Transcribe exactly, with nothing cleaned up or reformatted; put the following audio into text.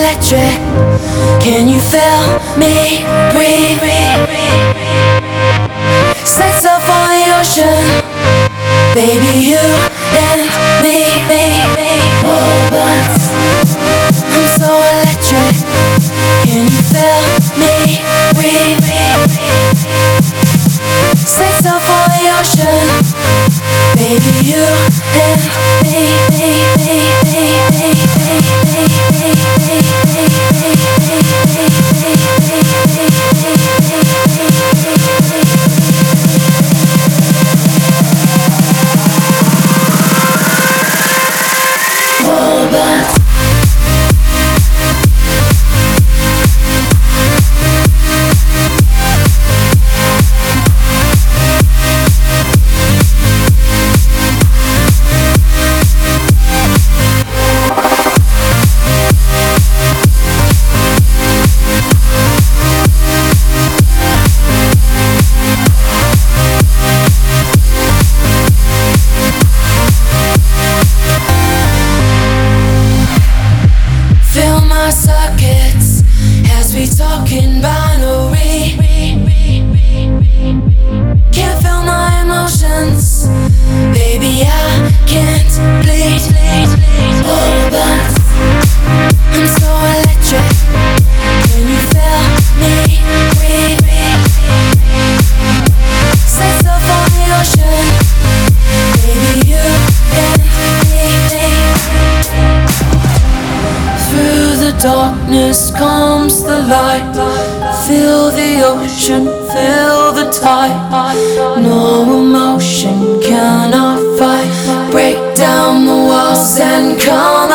electric. Can you feel me breathe? Set off on the ocean, baby, you and me. Oh, but I'm so electric. Can you feel me breathe? Set off on the ocean, baby, you and circuits as we talking binary. Can't feel my emotions, baby, I can't bleed. Oh, but I'm so electric. Can you feel me breathe? Set off on the ocean, baby, you and me. Through the darkness comes the light. Feel the ocean, feel the tide. No emotion cannot fight. Break down the walls and come